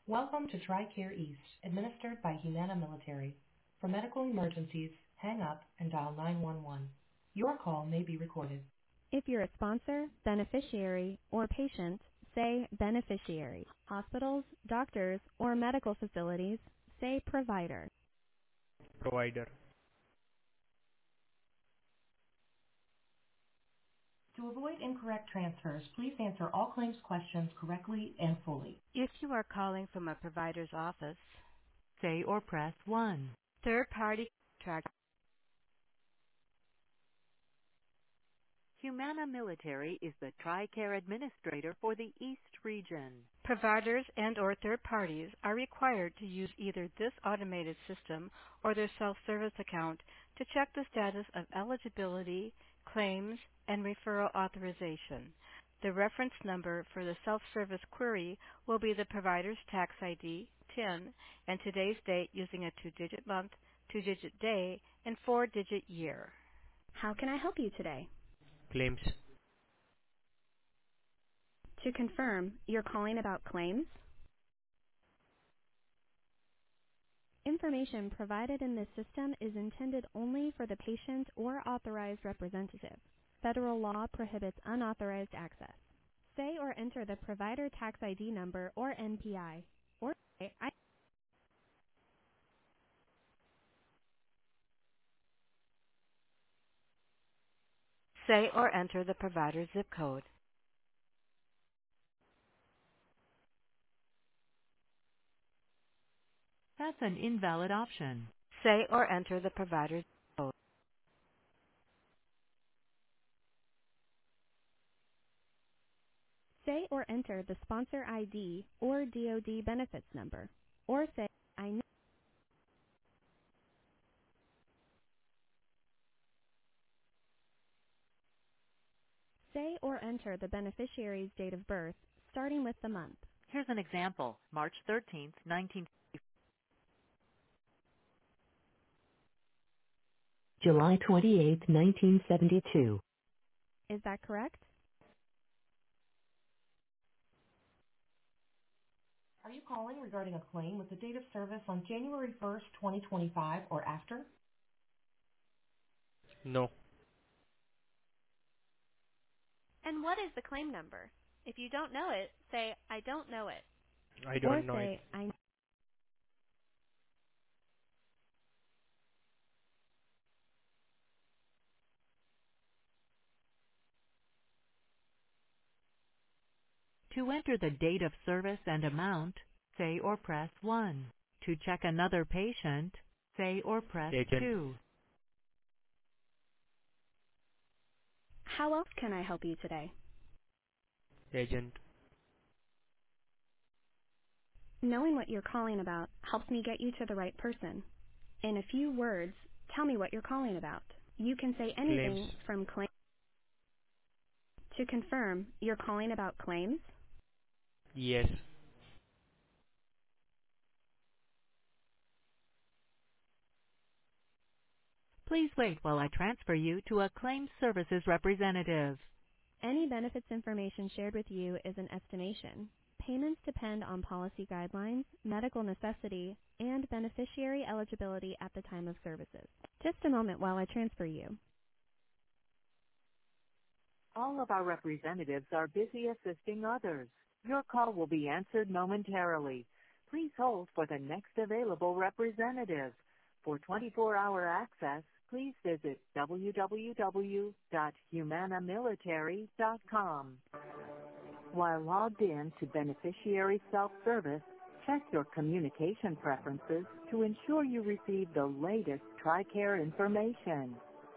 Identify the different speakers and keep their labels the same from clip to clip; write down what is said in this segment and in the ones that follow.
Speaker 1: Welcome to TRICARE East, administered by Humana Military. For medical emergencies, hang up and dial 911. Your call may be recorded. If you're a sponsor, beneficiary, or patient, say beneficiary. Hospitals, doctors, or medical facilities, say provider.
Speaker 2: Provider.
Speaker 1: To avoid incorrect transfers, please answer all claims questions correctly and fully. If you are calling from a provider's office, say or press 1. Third-party contract. Humana Military is the TRICARE administrator for the East region. Providers and or third parties are required to use either this automated system or their self-service account to check the status of eligibility, claims, and referral authorization. The reference number for the self-service query will be the provider's tax ID, TIN, and today's date using a 2-digit month, 2-digit day, and 4-digit year. How can I help you today?
Speaker 2: Claims.
Speaker 1: To confirm, you're calling about claims? Information provided in this system is intended only for the patient or authorized representative. Federal law prohibits unauthorized access. Say or enter the provider tax ID number or NPI. Or say or enter the provider's zip code. That's an invalid option. Say or enter the provider's zip code. Say or enter the sponsor ID or DoD benefits number. Or say, I know. Say or enter the beneficiary's date of birth, starting with the month. Here's an example. March 13th, 19... July 28th, 1972. Is that correct? Are you calling regarding a claim with the date of service on January 1st, 2025 or after?
Speaker 2: No.
Speaker 1: And what is the claim number? If you don't know it, say, I don't know it.
Speaker 2: I
Speaker 1: Or
Speaker 2: don't know it.
Speaker 1: say, I... To enter the date of service and amount, say or press 1. To check another patient, say or press
Speaker 2: Agent.
Speaker 1: 2. How else can I help you today?
Speaker 2: Agent.
Speaker 1: Knowing what you're calling about helps me get you to the right person. In a few words, tell me what you're calling about. You can say
Speaker 2: Claims.
Speaker 1: anything from claim. To confirm, you're calling about claims?
Speaker 2: Yes.
Speaker 1: Please wait while I transfer you to a claims services representative. Any benefits information shared with you is an estimation. Payments depend on policy guidelines, medical necessity, and beneficiary eligibility at the time of services. Just a moment while I transfer you. All of our representatives are busy assisting others. Your call will be answered momentarily. Please hold for the next available representative. For 24-hour access, please visit www.humanamilitary.com. While logged in to beneficiary self-service, check your communication preferences to ensure you receive the latest TRICARE information.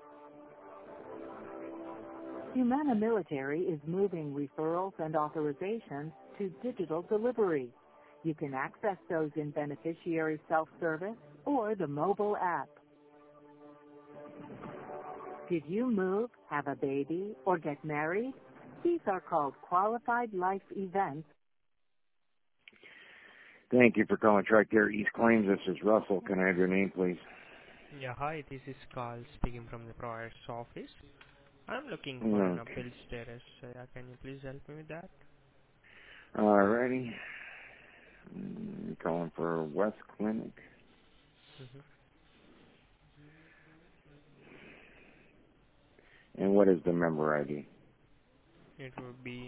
Speaker 1: Humana Military is moving referrals and authorizations to digital delivery. You can access those in beneficiary self-service or the mobile app. Did you move, have a baby, or get married? These are called qualified life events.
Speaker 3: Thank you for calling TRICARE East Claims. This is Russell. Can I have your name, please?
Speaker 2: Yeah, hi, this is Carl speaking from the provider's office. I'm looking for an
Speaker 3: Okay.
Speaker 2: appeal status. Can you please help me with that?
Speaker 3: Alrighty. I'm calling for West Clinic.
Speaker 2: Mm-hmm.
Speaker 3: And what is the member ID?
Speaker 2: It would be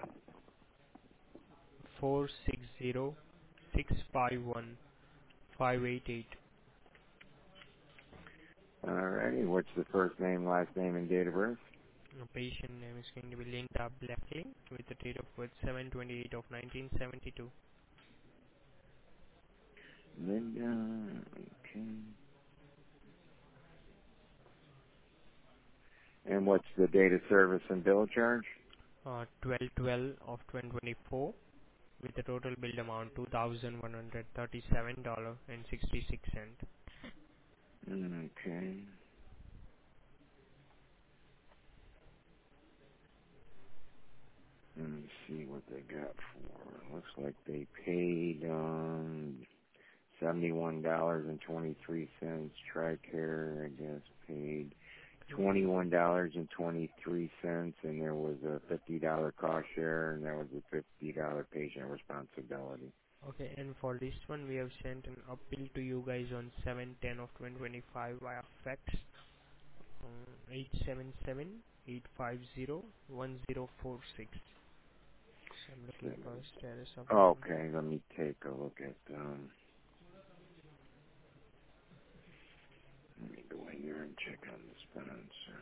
Speaker 2: 460-651-588.
Speaker 3: Alrighty, what's the first name, last name, and date of birth?
Speaker 2: The patient name is going to be Linda Blackley with the date of birth 7/28 of 1972.
Speaker 3: Linda, okay. And what's the date of service and bill charge?
Speaker 2: 12/12 of 2024 with the total billed amount $2,137.66.
Speaker 3: Okay. Let me see what they got for. Looks like they paid $71.23. TRICARE, I guess, paid $21.23, and there was a $50 cost share, and there was a $50 patient responsibility.
Speaker 2: Okay, and for this one we have sent an appeal to you guys on 7/10 of 2025 via fax 877-850-1046. So I'm looking for a status update.
Speaker 3: Okay, let me take a look at let me go in here and check on the sponsor.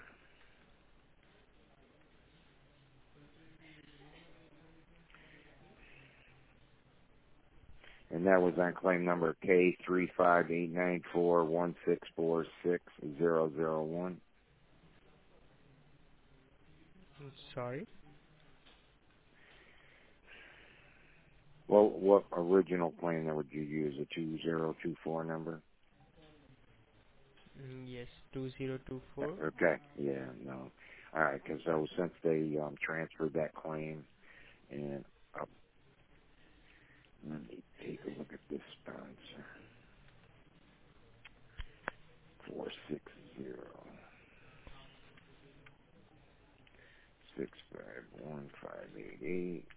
Speaker 3: And that was on claim number K3589416460001.
Speaker 2: Sorry.
Speaker 3: Well, what original claim number would you use? A 2024 number?
Speaker 2: Yes, 2024.
Speaker 3: Okay, yeah, no. All right, because so since they transferred that claim, and let me take a look at this sponsor. 460-651-588.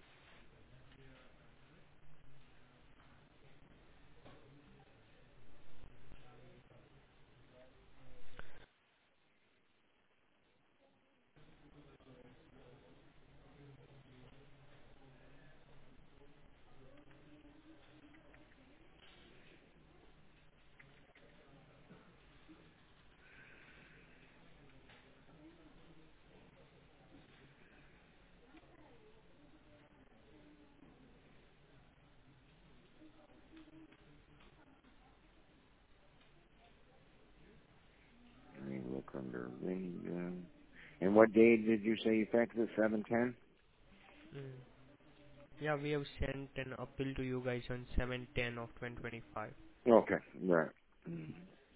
Speaker 3: Let me look under Linda. And what day did you say you faxed it? 710?
Speaker 2: Mm. Yeah, we have sent an appeal to you guys on 7/10 of 2025.
Speaker 3: Okay, right. Mm.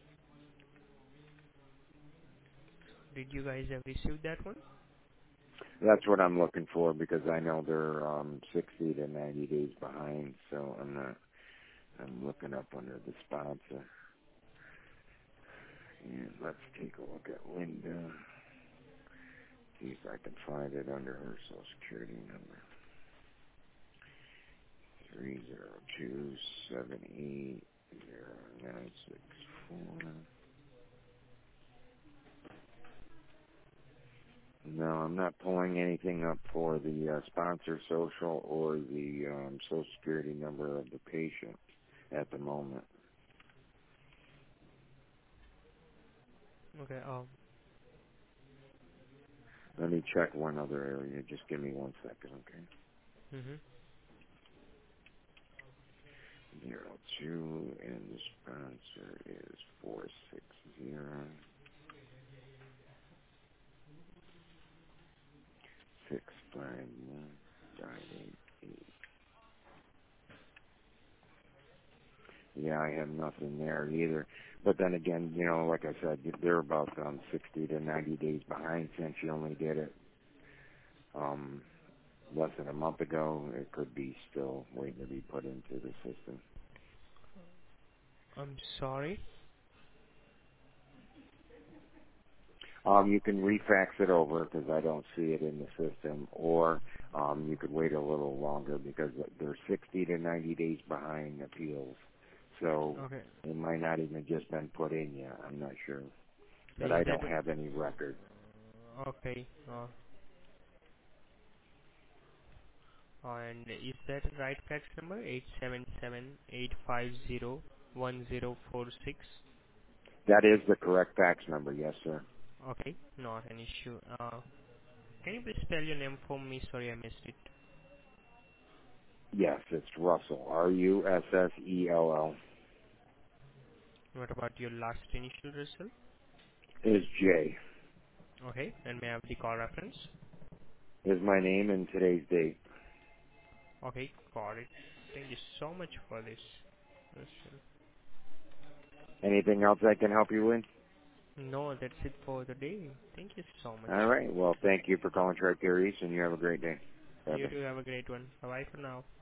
Speaker 2: Did you guys have received that one?
Speaker 3: That's what I'm looking for because I know they're 60 to 90 days behind, so I'm looking up under the sponsor. And let's take a look at Linda. See if I can find it under her social security number. 302-780-964. No, I'm not pulling anything up for the sponsor social or the social security number of the patient at the moment.
Speaker 2: Okay.
Speaker 3: Let me check one other area. Just give me 1 second, okay?
Speaker 2: Mhm.
Speaker 3: 02, and the sponsor is 460-651-588. Yeah, I have nothing there either. But then again, like I said, they're about 60 to 90 days behind since you only did it um, less than a month ago. It could be still waiting to be put into the system.
Speaker 2: I'm sorry.
Speaker 3: You can refax it over because I don't see it in the system, or you could wait a little longer because they're 60 to 90 days behind appeals. So
Speaker 2: Okay.
Speaker 3: it might not even just been put in yet. I'm not sure,
Speaker 2: So
Speaker 3: but
Speaker 2: is
Speaker 3: I
Speaker 2: that
Speaker 3: don't have any record.
Speaker 2: okay? And is that the right fax number? 877-850-1046.
Speaker 3: That is the correct fax number, yes, sir.
Speaker 2: Okay, not an issue. Can you please spell your name for me? Sorry, I missed it.
Speaker 3: Yes, it's Russell. Russell.
Speaker 2: What about your last initial result?
Speaker 3: Is J.
Speaker 2: Okay, and may I have the call reference?
Speaker 3: Is my name and today's date.
Speaker 2: Okay, got it. Thank you so much for this.
Speaker 3: Anything else I can help you with?
Speaker 2: No, that's it for the day. Thank you so much.
Speaker 3: All right. Well, thank you for calling Tricare East, and you have a great day.
Speaker 2: You
Speaker 3: Bye-bye.
Speaker 2: too have a great one. Bye bye for now.